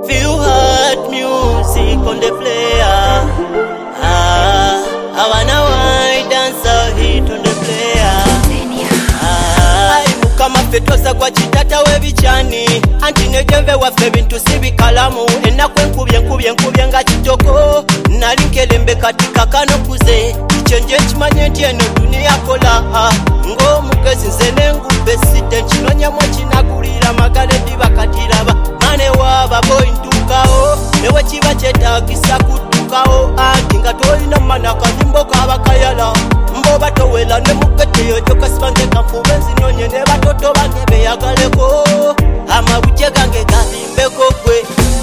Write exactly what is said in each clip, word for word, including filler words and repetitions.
Feel hot music on the player. Ah, I wanna wine dance a hit on the player. Ah, kama fetosa kwa chitata we bichani anti nejembe waffe bintu sibikalamu enakwe nkubye nkubye nkubye nga kitoko nalinkelembe katika kano kuze chenje chimanye nti eno dunia kola ng'omugezi nze n'engubbe sidde nkinonyamu kinagulira magale ndibakatiraba mane waba boy ntukawo newe kiba kyetaagisa kuddukawo anti nga tolina mana kazimbo kabakayala mboba towela ne muketeyo gyokasibange kanfube nzinonye ne batoto bange beyagaleko amabujje gange gabimbeko gwe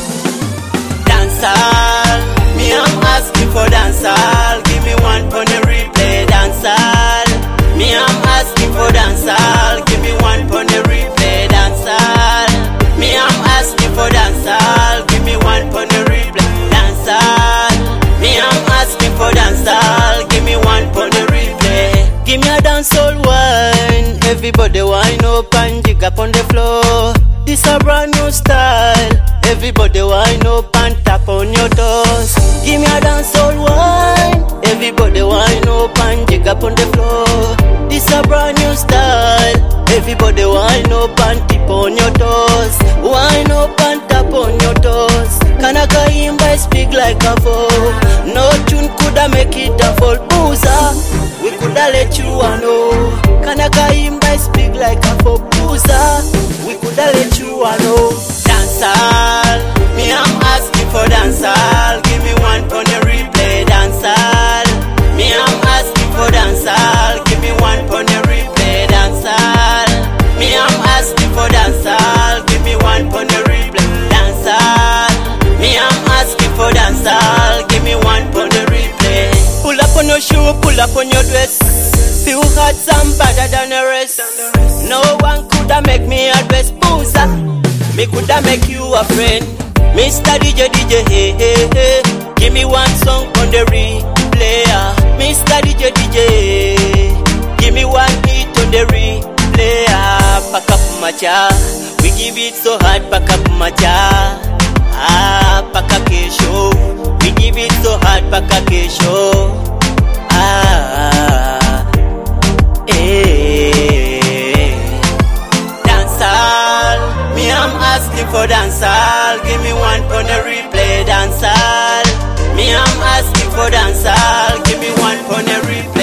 dancehall me I'm asking for dancehall give me one on the replay dancehall me I'm asking for dancehall give me one on the replay dancehall me I'm asking for dancehall give me one on the replay dancehall me I'm asking for dancehall give me one on the replay give me a dancehall wine everybody wine up and jig up on the floor this a brand new style everybody wine up and tap on your toes give me a dancehall wine everybody wine up and jig up on the floor this a brand new style everybody wine up and tip on your toes wine up and tap on your toes kana kaimba speak like a fool no tune coulda make it a fall boozer we coulda let you know kana kaimba speak like a fool boozer we coulda let you know dancehall me I'm asking for dancehall give me one on the replay dancehall me I'm asking for dancehall give me one on the replay dancehall me I'm asking for dancehall give me one on the replay dancehall me I'm asking for dancehall give me one on the replay pull up on your shoe pull up on your dress feel hot some better than the rest no one coulda make me a dress boozer me coulda make you a friend Mister D J D J hey hey hey give me one song on the replayer Mister D J D J give me one hit on the replayer pack up macha we give it so hard pack up macha ah pack up kesho we give it so hard pack up kesho ah eh dancehall me I'm asking for dancehall give me one on the replay dancehall me I'm asking for dancehall give me one on the replay